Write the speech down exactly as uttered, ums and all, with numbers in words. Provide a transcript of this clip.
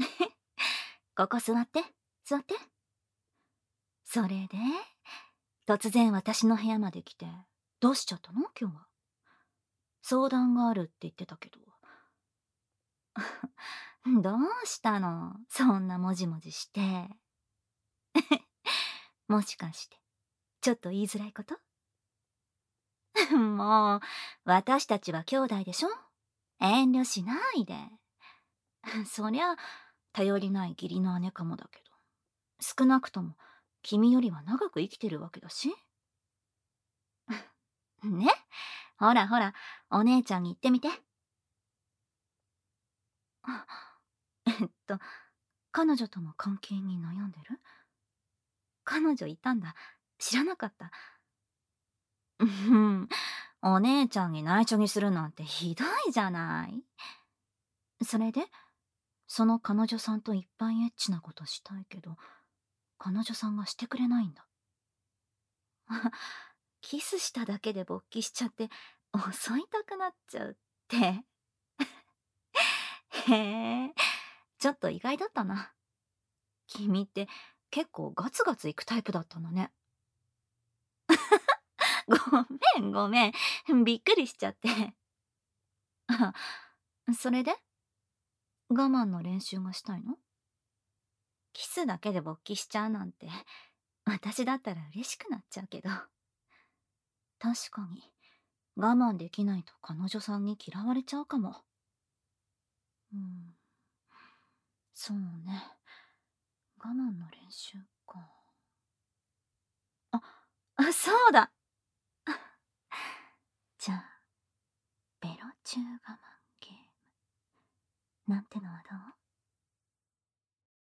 ここ座って、座って。それで、突然私の部屋まで来て、どうしちゃったの今日は。相談があるって言ってたけど。どうしたのそんなもじもじして。もしかして、ちょっと言いづらいこと？もう、私たちは兄弟でしょ？遠慮しないで。そりゃ、頼りない義理の姉かもだけど、少なくとも君よりは長く生きてるわけだし。ね？ほらほら、お姉ちゃんに言ってみて。あえっと、彼女との関係に悩んでる？彼女いたんだ。知らなかった。うん、お姉ちゃんに内緒にするなんてひどいじゃない。それで、その彼女さんといっぱいエッチなことしたいけど、彼女さんがしてくれないんだ。キスしただけで勃起しちゃって襲いたくなっちゃうって。へえ、ちょっと意外だったな。君って結構ガツガツいくタイプだったんだね。ごめんごめん。びっくりしちゃって。あ、それで我慢の練習がしたいの？キスだけで勃起しちゃうなんて、私だったら嬉しくなっちゃうけど。確かに、我慢できないと彼女さんに嫌われちゃうかも。うん、そうね。我慢の練習か。あ、あ、そうだ。じゃあ、ベロ中我慢ゲームなんてのはどう？